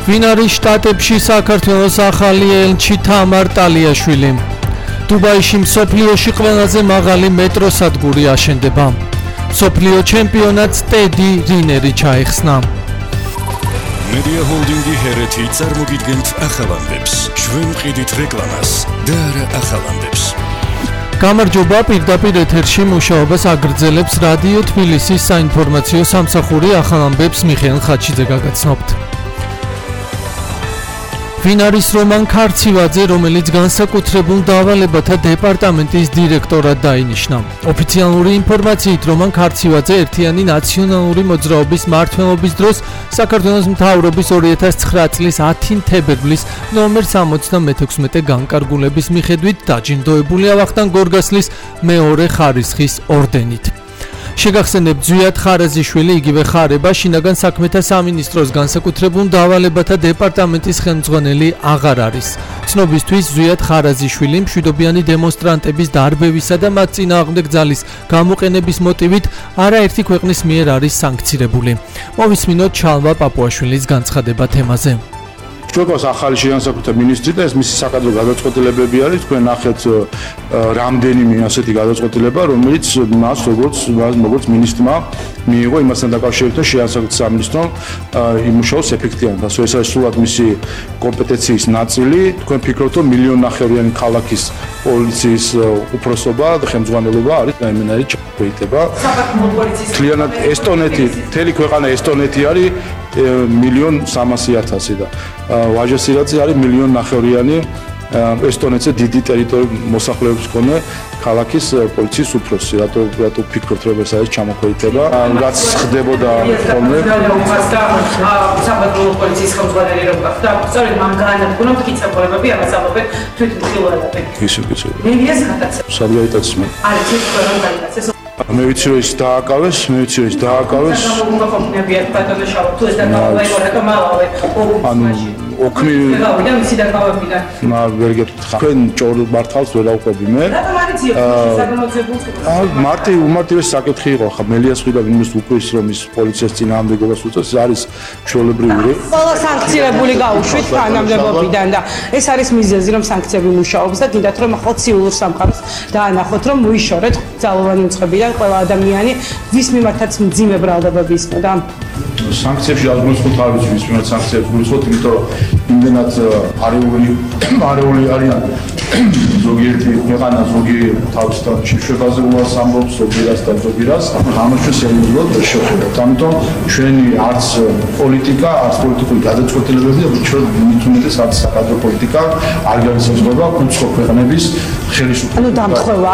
ვინ არის შტატებში საქართველოს ახალი ელჩი თამარ ტალიაშვილი? დუბაიში მსოფლიოში ყველაზე მაღალი მეტროსადგური აშენდება. მსოფლიო ჩემპიონატს ტედი რინერი ჩაეხსნა. Media Holding-ი ჰერეთი წარმოგიდგენთ ახალამდებს. ჩვენ ვყიდით რეკლამას და არა ახალამდებს. გამარჯობა, პირდაპირ ეთერში მუშაობას აგრძელებს რადიო თბილისის საინფორმაციო სამსახური ახალამდებს მიხეილ ხაჩიძე გაგაცნობთ. ვინ არის რომან ქარცივაძე, რომელიც განსაკუთრებულ დავალებათა დეპარტამენტის დირექტორად დაინიშნა? ოფიციალური ინფორმაციით რომან ქარცივაძე ერთიანი ნაციონალური მოძრაობის მმართველობის დროს საქართველოს მთავრობის 2009 წლის 10 თებერვლის ნომერ 76 განკარგულების მიხედვით დაჯილდოებულია ვახტანგ გორგასლის მეორე ხარისხის ორდენით. შეგახსენებთ, ზვიად ხარაზიშვილი, იგივე ხარება შინაგან საქმეთა სამინისტროს განსაკუთრებულ დავალებათა დეპარტამენტის ხელმძღვანელი აღარ არის. ცნობისთვის, ზვიად ხარაზიშვილი მშვიდობიანი დემონსტრანტების დარბევისა და მათ წინააღმდეგ ძალის გამოყენების მოტივით არაერთი ქვეყნის მიერ არის სანქცირებული. მოვისმინოთ ჩალვა პაპუაშვილის განცხადება თემაზე. ჩვენს ახალი შინაგანსაკუთრებთა მინისტრი და ეს მისი საკადრო გადაწყვეტილებები არის. თქვენ ნახეთ რამდენიმე ასეთი გადაწყვეტილება, რომელიც მას როგორც მინისტრმა მიიღო იმასთან დაკავშირებით, შინაგანსაკუთრებთა სამინისტრომ იმუშაოს ეფექტიანად. ასე ეს არის სულად მისი კომპეტენციის ნაწილი. თქვენ ფიქრობთ, რომ 1.5 მილიონი ქალაქის პოლიციის უფროსობა და ხელმძღვანელობა არის რაიმენარი ჩაგვეიტება. საქართველოს პოლიციის მთლიანად ესტონეთი, მთელი ქვეყანა ესტონეთი არის 1.300.000 და ვაჟესირაძე არის 1.5 მილიონი ესტონეთზე დიდი ტერიტორიული მოსახლეობის მქონე ქალაქის პოლიციის უფროსი. რატო ფიქრობთ, რომ ეს არის ჩამოქვეითება? რაც ხდებოდა ხოლმე საქართველოს პოლიციის ხელმძღვანელი რო გახდა, სწორედ მან გაანადგურა მტკიცებულებები, ამას ამბობენ თვითმცილველები. ისე კიცები. მე ის გადაცემა. სად გაიტაცეს მე? არის ის რომ გაიტაცეს. მე ვიცი რომ ის დააკავეს, მოხმებიათ ბატონო შავ, თუ ეს დაკავება იყო რატომ ალავე? ანუ ოქმი გავიდა მისი დაკავებიდან. ვერ გეტყვით. თქვენ ჭორ მართავს ვერ აუყვები მე. რატომ არის საგამოძიებულს? უმარტივესი საკითხი იყო, ხა მელიასხვი და ვინმეს უკვირს რომ ის პოლიციას წინააღმდეგობას უწევს, არის ჩვეულებრივი. ყველა სანქცირებული გაუშვით თანამდებობიდან და ეს არის მიზეზი რომ სანქციები მუშაობს და გინდათ რომ ახალ ცივილურ სამყაროს დაანახოთ რომ მოიშორეთ ძალოვანი უწყებიდან ყველა ადამიანი ვის მიმართაც მძიმე ბრალდებები ისმოდა. სანქციებში აღგულისხმობთ არ ვიცი ვის მიმართ სანქციებს გულისხმობთ, იმიტომ რომ იმდენად არეული არიან ზოგიერთი ქვეყანა ზოგი თავისთან შეშვებაზე უარს ამბობს ზოგიერას და ზოგიერას, ამას ჩვენ სერიოზულად ვერ შევხედავთ. ამიტომ ჩვენი არც პოლიტიკა, არც პოლიტიკური გადაწყვეტილებები და ჩვენ მით უმეტეს არც საკადრო პოლიტიკა არ განსაზღვრება უცხო ქვეყნების ხელისუფლებას. ანუ დამხევა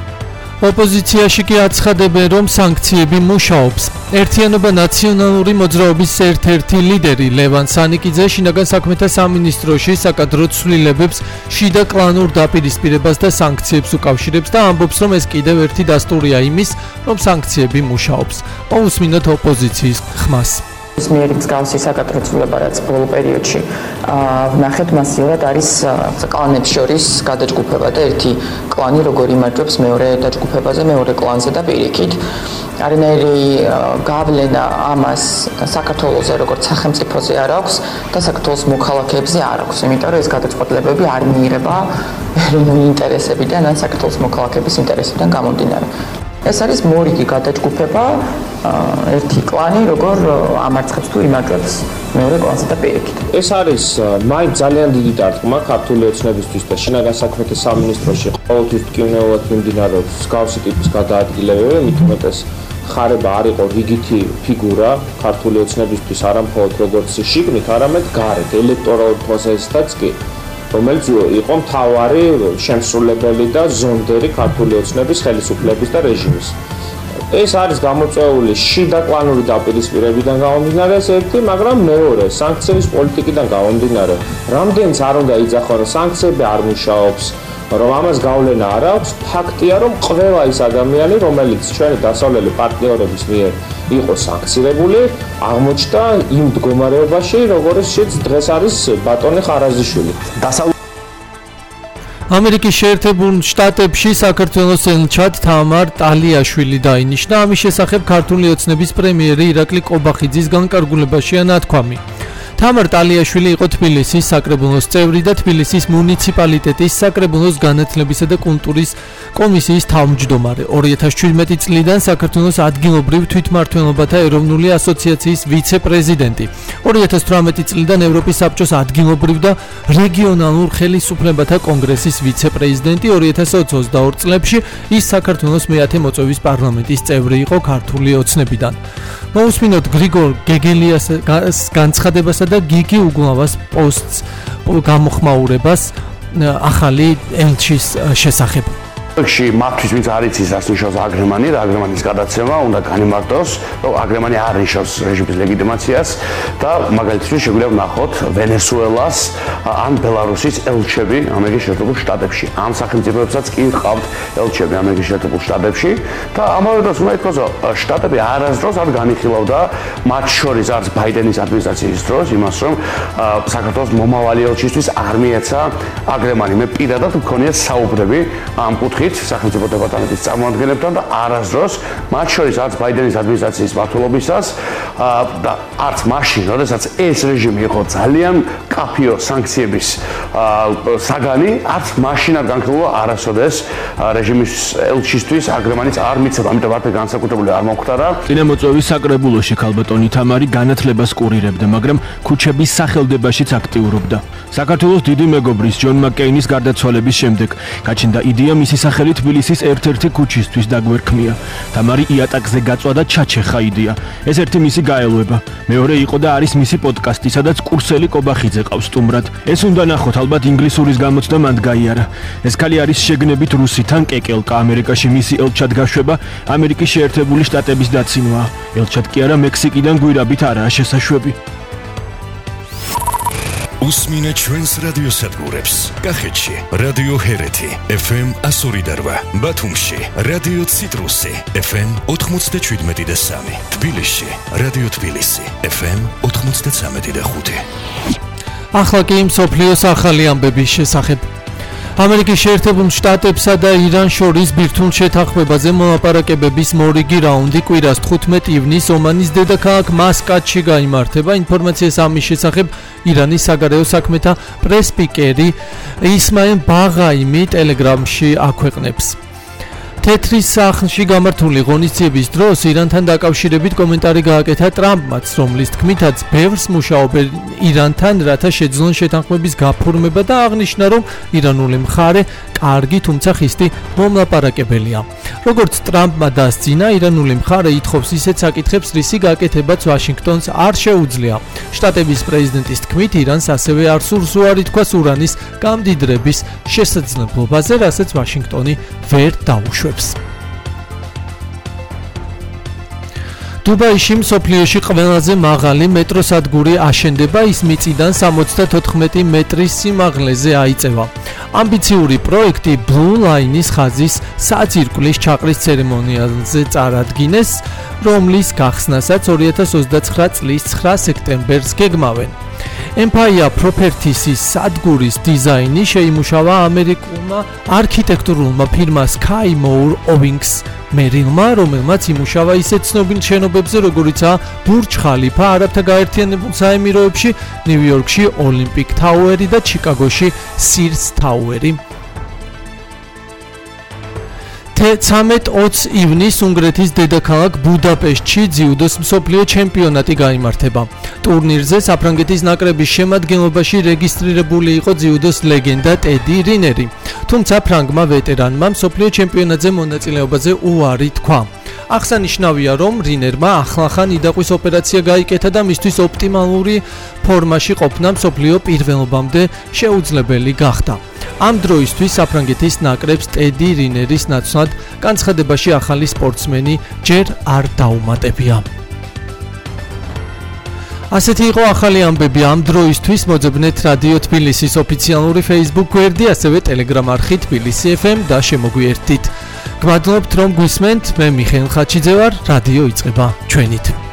ოპოზიციაში კი აცხადებენ, რომ სანქციები მუშაობს. ერთიანობა ნაციონალური მოძრაობის ერთ-ერთი ლიდერი ლევან სანიკიძე შინაგან საქმეთა სამინისტროში საკადრო ცვლილებებს შიდა კლანურ დაპირისპირებას და სანქციებს უკავშირებს და ამბობს, რომ ეს კიდევ ერთი დასტურია იმის, რომ სანქციები მუშაობს. მოусმინოთ ოპოზიციის ხმას. მიერი მსგავსი საკადრო ცვლილება, რაც ბოლო პერიოდში ვნახეთ, მასიურად არის კლანებს შორის გადაჯგუფება და ერთი კლანი როგორ იმარჯვებს მეორე დაჯგუფებაზე, მეორე კლანზე და პირიქით. არანაირი გავლენა ამას საქართველოზე როგორც სახელმწიფოზე არ აქვს და საქართველოს მოქალაქეებზე არ აქვს, იმიტომ რომ ეს გადაწყვეტილებები არ მიიღება ეროვნული ინტერესებიდან ან საქართველოს მოქალაქეების ინტერესებიდან გამომდინარე. ეს არის მორიგი გადაჯგუფება, ერთი კლანი როგორ ამარცხებს თუ იმარჯვებს მეორე კლანზე და პირიქით. ეს არის მაინც ძალიან დიდი დარტყმა ქართული ოცნებისთვის და შინაგან საქმეთა სამინისტროში ყოველთვის ტკივნეულად მიმდინარეობს მსგავსი ტიპის გადაადგილებები, მით უმეტეს ხარება არ იყო რიგითი ფიგურა ქართული ოცნებისთვის არა მხოლოდ როგორც შიგნით, არამედ გარეთ, ელექტორალურ თვალსაზრისითაც კი, რომელიც იყო მთავარი შემსრულებელი და ზონდერი ქართული ოცნების ხელისუფლების და რეჟიმის. ეს არის გამოწვეული შიდა კლანური დაპირისპირებიდან გამომდინარე ეს ერთი, მაგრამ მეორე სანქციის პოლიტიკიდან გამომდინარე. რამდენიც არ უნდა იძახონ, რომ სანქციები არ მუშაობს, რომ ამას გავლენა არ აქვს, ფაქტია, რომ ყველა ის ადამიანი, რომელიც ჩვენი დასავლელი პარტნიორების მიერ იყო სანქცირებული, აღმოჩნდა იმ მდგომარეობაში, როგორიც დღეს არის ბატონი ხარაზიშვილი. ამერიკის შეერთებულ შტატებში საქართველოს ელჩად თამარ ტალიაშვილი დაინიშნა. ამის შესახებ ქართული ოცნების პრემიერი ირაკლი კობახიძის განკარგულებაშია ნათქვამი. თამარ ტალიაშვილი იყო თბილისის საკრებულოს წევრი და თბილისის მუნიციპალიტეტის საკრებულოს განათლებისა და კულტურის კომისიის თავმჯდომარე. 2017 წლიდან საქართველოს ადგილობრივ თვითმმართველობათა ეროვნული ასოციაციის ვიცე-პრეზიდენტი. 2018 წლიდან ევროპის საბჭოს ადგილობრივ და რეგიონალურ ხელისუფლებათა კონგრესის ვიცე-პრეზიდენტი. 2022 წლებში ის საქართველოს მეათე მოწვევის პარლამენტის წევრი იყო ქართული ოცნებიდან. მოусმინოთ გრიგორ გეგელიას განცხადებასა და გიგი უგლავას პოსტს გამოხმაურებას ახალი ელჩის შესახებ. მათთვის ვინც არ იცის რას ნიშნავს აგრემანი და აგრემანის გადაცემა უნდა განიმარტოს, რომ აგრემანი არ ნიშნავს რეჟიმის ლეგიტიმაციას და მაგალითად შეგვიძლია ვნახოთ ვენესუელას ან ბელარუსის ელჩები ამერიკის შეერთებულ შტატებში. ამ სახელმწიფოებსაც კი ჰყავთ ელჩები ამერიკის შეერთებულ შტატებში და ამავე დროს უნდა ითქვას, რომ შტატები არასდროს არ განიხილავდა მათ შორის არც ბაიდენის ადმინისტრაციის დროს იმას, რომ საქართველოს მომავალი ელჩისთვის არ მიეცა აგრემანი. მე პირადად მქონია საუბრები ამ კუთხით სახელმწიფო დეპარტამენტის წარმომადგენლებთან და არასდროს მათ შორის არც ბაიდენის ადმინისტრაციის მმართველობისას და არც მაშინ, როდესაც ეს რეჟიმი იყო ძალიან კაფიო სანქციების საგანი, არც მაშინ არ განხილულა არასოდეს რეჟიმის ელჩისთვის აგრემანიც არ მიცემა, ამიტომ არც განსაკუთრებული არ მომختარა. წინამოწვევის საკრებულოში ქალბატონი თამარი განათლებას ყურირებდა, მაგრამ ქუჩების სახელდებაშიც აქტიურობდა. საქართველოს დიდი მეგობრის ჯონ მაკეინის გარდაცვალების შემდეგ გაჩნდა იდეა მისი სახელი თბილისის ერთ-ერთი ქუჩისთვის დაგვერქმია. თამარი იატაკზე გაწვა და ჩაჩეხა იდეა. ეს ერთი მისი გაელვება. მეორე იყო და არის მისი პოდკასტი, სადაც კურსელი კობახიძე ყავს სტუმრად. ეს უნდა ნახოთ, ალბათ ინგლისურის გამოცდა მანდ გაიარა. ეს ქალი არის შეგნებით რუსი, თან კეკელკა, ამერიკაში მისი ელჩად გაშვება ამერიკის შეერთებული შტატების დაცინვაა. ელჩად კი არა, მექსიკიდან გვირაბით არაა შესაშვები. უსმინეთ ჩვენს რადიოსადგურებს. კახეთში რადიო ჰერეთი FM 102.8, ბათუმში რადიო ციტრუსი FM 97.3, თბილისში რადიო თბილისი FM 93.5. ახლა კი მსოფლიოს ახალი ამბების შესახებ. ამერიკის შეერთებულ შტატებსა და ირანს შორის ბირთვულ შეთანხმებაზე მოლაპარაკებების მორიგი რაუნდი კვირას 15 ივნისს ომანის დედაქალაქ მასკატში გაიმართება. ინფორმაციას ამის შესახებ ირანის საგარეო საქმეთა პრესპიკერი ისმაილ ბაღაიმი ტელეგრამში აქვეყნებს. თეთრის სახლში გამართული ღონისძიების დროს ირანთან დაკავშირებით კომენტარი გააკეთა ტრამპმაც, რომლის თქმითაც ბევრს მუშაობენ ირანთან, რათა შეძლონ შეთანხმების გაფორმება და აღნიშნა, რომ ირანული მხარე კარგი, თუმცა ხისტი მომლაპარაკებელია. როგორც ტრამპმა დასძინა, ირანული მხარე ითხოვს ისეთ საკითხებს, რისი გაკეთებაც ვაშინგტონს არ შეუძლია. შტატების პრეზიდენტის თქმით, ირანს ასევე არ სურს უარი თქვას ურანის გამდიდრების შესაძლებლობაზე, რასაც ვაშინგტონი ვერ დაუშვებს. დუბაიში მსოფლიოში ყველაზე მაღალი მეტროსადგური აშენდება, ის მიწიდან 74 მეტრის სიმაღლეზე აიწევა. ამბიციური პროექტი Blue Line-ის ხაზის საძირკვლის ჩაყრის ცერემონიალზე წარადგინეს, რომლის გახსნასაც 2029 წლის 9 სექტემბერს გეგმავენ. Empire Properties-ის სადგურის დიზაინი შეიმუშავა ამერიკულმა არქიტექტურულმა ფირმა Sky Moore Owings მერილმა, რომელმაც იმუშავა ისეთ ცნობილ შენობებზე, როგორიცაა ბურჯ ხალიფა, არაბთა გაერთიანებულ საემიროებში, ნიუ-იორკში ოლიმპიკ თაუერი და ჩიკაგოში Sears Tower-ი. 13-20 ივნისს უნგრეთის დედაქალაქ ბუდაპეშტში ძიუდოს მსოფლიო ჩემპიონატი გაიმართება. ტურნირზე საფრანგეთის ნაკრების შემადგენლობაში რეგისტრირებული იყო ძიუდოს ლეგენდა ტედი რინერი. თუმცა ფრანგმა ვეტერანმა მსოფლიო ჩემპიონატზე მონაწილეობაზე უარი თქვა. აღსანიშნავია, რომ რინერმა ახლახან იდაყვის ოპერაცია გაიკეთა და მისთვის ოპტიმალური ფორმაში ყოფნა მსოფლიო პირველობამდე შეუძლებელი გახდა. ამ დროისთვის საფრანგეთის ნაკრებს ტედი რინერის ნაცვლად განცხადებაში ახალი სპორტსმენი ჯერ არ დაუმატებია. ასეთი იყო ახალი ამბები ამ დროისთვის. მოძებნეთ რადიო თბილისის ოფიციალური Facebook გვერდი, ასევე Telegram არხი თბილისი FM და შემოგვიერთდით. გმადლობთ რომ გვისმენთ. მე მიხეილ ხაჩიძე ვარ. რადიო იწყება ჩვენით.